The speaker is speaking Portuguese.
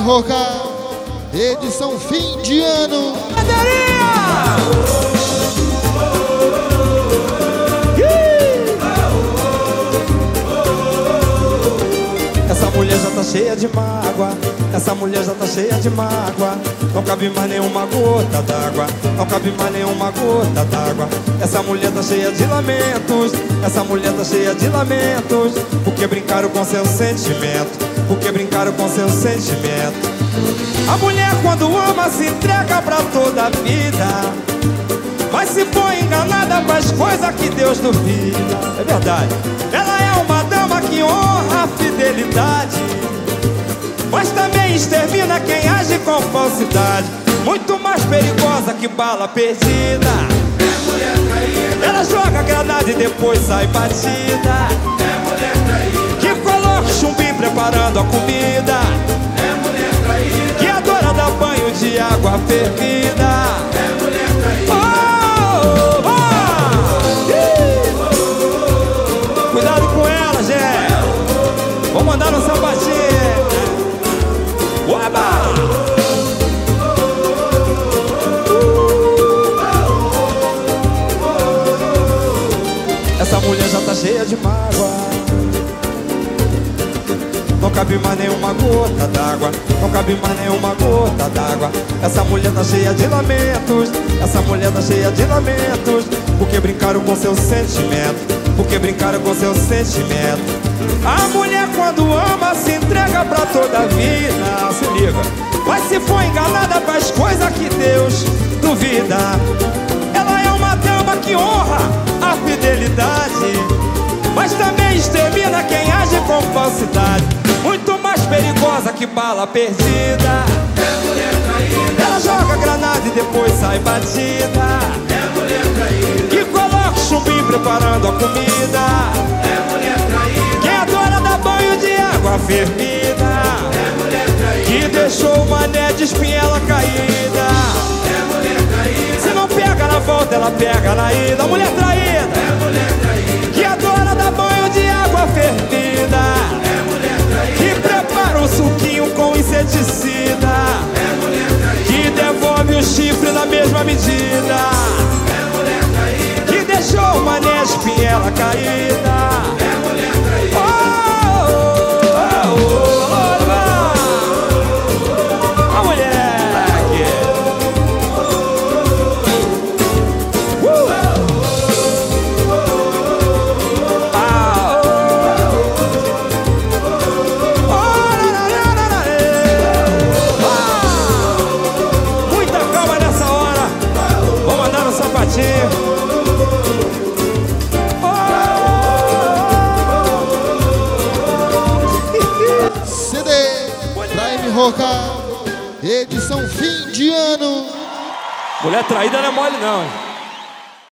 Roca, edição fim de ano. Essa mulher já tá cheia de mágoa, essa mulher já tá cheia de mágoa. Não cabe mais nenhuma gota d'água, não cabe mais nenhuma gota d'água. Essa mulher tá cheia de lamentos, essa mulher tá cheia de lamentos. Porque brincaram com seu sentimento, porque brincaram com seu sentimento. A mulher quando ama se entrega pra toda a vida, mas se for enganada faz coisa que Deus duvida. É verdade. Ela é uma dama que honra a fidelidade, mas também extermina quem age com falsidade. Muito mais perigosa que bala perdida. É mulher traída. Ela joga granada e depois sai batida. É mulher traída. Que coloca chumbinho preparando a comida. É mulher traída. Que adora dar banho de água fervida. É mulher traída. Cuidado com ela, gente. Vou mandar no sapatinho. Uaba! Essa mulher já tá cheia de mágoa, não cabe mais nenhuma gota d'água, não cabe mais nenhuma gota d'água. Essa mulher tá cheia de lamentos, essa mulher tá cheia de lamentos. Porque brincaram com seu sentimento, porque brincaram com seu sentimento. A mulher quando ama se entrega pra toda a vida. Se liga. Mas se for enganada faz coisa que Deus duvida. Ela é uma dama que honra a fidelidade, mas também extermina quem age com falsidade. Muito mais perigosa que bala perdida. É mulher traída. Ela joga granada e depois sai batida. É mulher traída. Que coloca chumbinho preparando a comida. É mulher traída. Que adora dar banho de água fervida. É mulher traída. Que deixou o mané de espinhela caída. É mulher traída. Se não pega na volta, ela pega na ida. Mulher traída. É mulher traída. Que adora dar banho de água fervida. É mulher traída. Que prepara um suquinho com inseticida. É mulher traída. Que devolve o chifre na mesma medida. É mulher traída. Que deixou o mané espinhela caída. É mulher traída. Oh, oh, oh, oh, oh. A moleque. Muita calma nessa hora. Vou mandar no sapatinho. CD Prime Roca, edição fim de ano. Mulher traída não é mole não, hein?